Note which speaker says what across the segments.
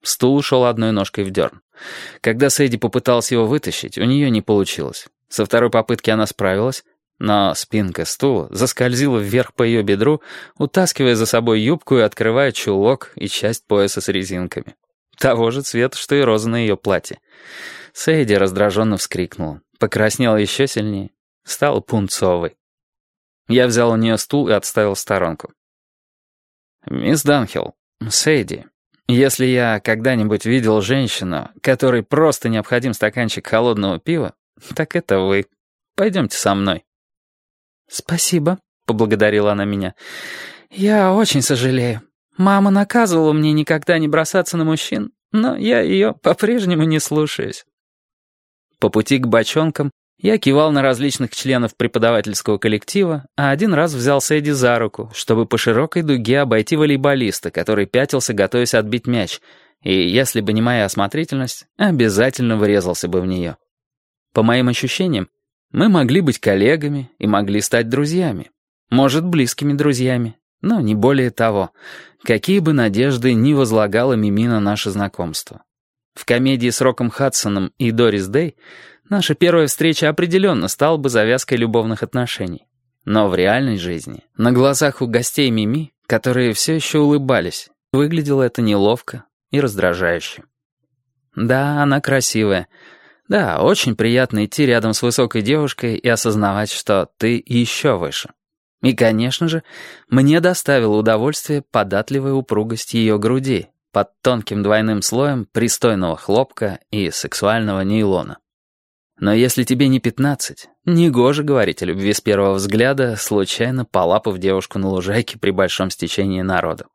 Speaker 1: Стул ушел одной ножкой в дерн. Когда Сэйди попыталась его вытащить, у нее не получилось. Со второй попытки она справилась, но спинка стула заскользила вверх по ее бедру, утаскивая за собой юбку и открывая чулок и часть пояса с резинками. Того же цвета, что и роза на ее платье. Сэйди раздраженно вскрикнула, покраснела еще сильнее, стала пунцовой. Я взял у нее стул и отставил в сторонку. «Мисс Данхилл, Сэйди, если я когда-нибудь видел женщину, которой просто необходим стаканчик холодного пива, так это вы. Пойдемте со мной».
Speaker 2: «Спасибо», — поблагодарила она меня. «Я очень сожалею. Мама наказывала мне никогда не бросаться на мужчин, но я ее по-прежнему не слушаюсь».
Speaker 1: По пути к бочонкам я кивал на различных членов преподавательского коллектива, а один раз взял Сэйди за руку, чтобы по широкой дуге обойти волейболиста, который пятился, готовясь отбить мяч, и, если бы не моя осмотрительность, обязательно врезался бы в нее. По моим ощущениям, мы могли быть коллегами и могли стать друзьями. Может, близкими друзьями, но не более того. Какие бы надежды ни возлагала Мими на наше знакомство. В комедии с Роком Хадсоном и Дорис Дэй наша первая встреча определенно стала бы завязкой любовных отношений. Но в реальной жизни, на глазах у гостей Мими, которые все еще улыбались, выглядело это неловко и раздражающе. Да, она красивая. Да, очень приятно идти рядом с высокой девушкой и осознавать, что ты еще выше. И, конечно же, мне доставило удовольствие податливая упругость ее груди под тонким двойным слоем пристойного хлопка и сексуального нейлона. Но если тебе не 15, негоже говорить о любви с первого взгляда, случайно полапав девушку на лужайке при большом стечении народа.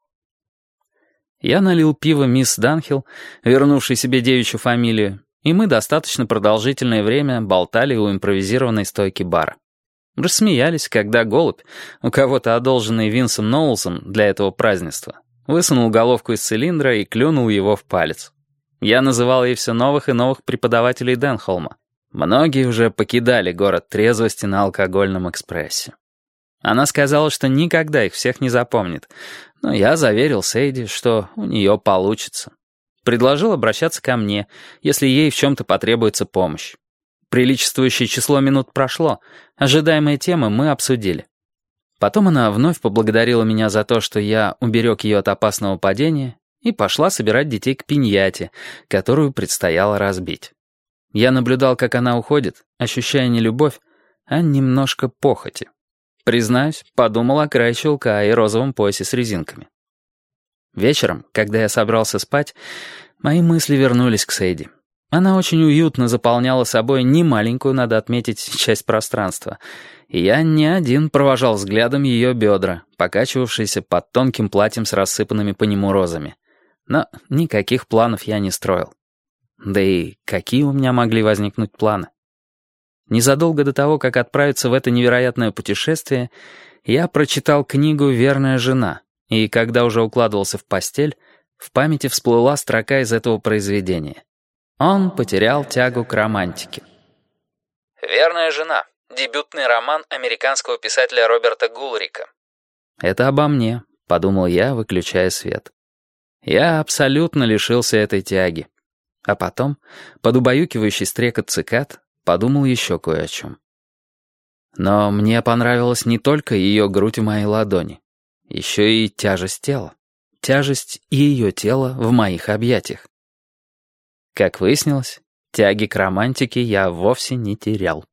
Speaker 1: Я налил пиво мисс Данхилл, вернувшей себе девичью фамилию, и мы достаточно продолжительное время болтали у импровизированной стойки бара. Рассмеялись, когда голубь, у кого-то одолженный Винсом Ноулсом для этого празднества, высунул головку из цилиндра и клюнул его в палец. Я называл ей все новых и новых преподавателей Денхолма. Многие уже покидали город трезвости на алкогольном экспрессе. Она сказала, что никогда их всех не запомнит, но я заверил Сэйди, что у нее получится. Предложил обращаться ко мне, если ей в чем-то потребуется помощь. Приличествующее число минут прошло, ожидаемые темы мы обсудили. Потом она вновь поблагодарила меня за то, что я уберег ее от опасного падения, и пошла собирать детей к пиньяте, которую предстояло разбить. Я наблюдал, как она уходит, ощущая не любовь, а немножко похоти. Признаюсь, подумал о крае чулка и розовом поясе с резинками. Вечером, когда я собрался спать, мои мысли вернулись к Сэйди. Она очень уютно заполняла собой немаленькую, надо отметить, часть пространства, и я не один провожал взглядом ее бедра, покачивавшиеся под тонким платьем с рассыпанными по нему розами. Но никаких планов я не строил. Да и какие у меня могли возникнуть планы? Незадолго до того, как отправиться в это невероятное путешествие, я прочитал книгу «Верная жена», и когда уже укладывался в постель, в памяти всплыла строка из этого произведения. Он потерял тягу к романтике. «Верная жена» — дебютный роман американского писателя Роберта Гулрика. «Это обо мне», — подумал я, выключая свет. Я абсолютно лишился этой тяги. А потом, под убаюкивающий стрекот цикад, подумал еще кое о чем. Но мне понравилась не только ее грудь в моей ладони, еще и тяжесть тела. Тяжесть ее тела в моих объятиях. Как выяснилось, тяги к романтике я вовсе не терял.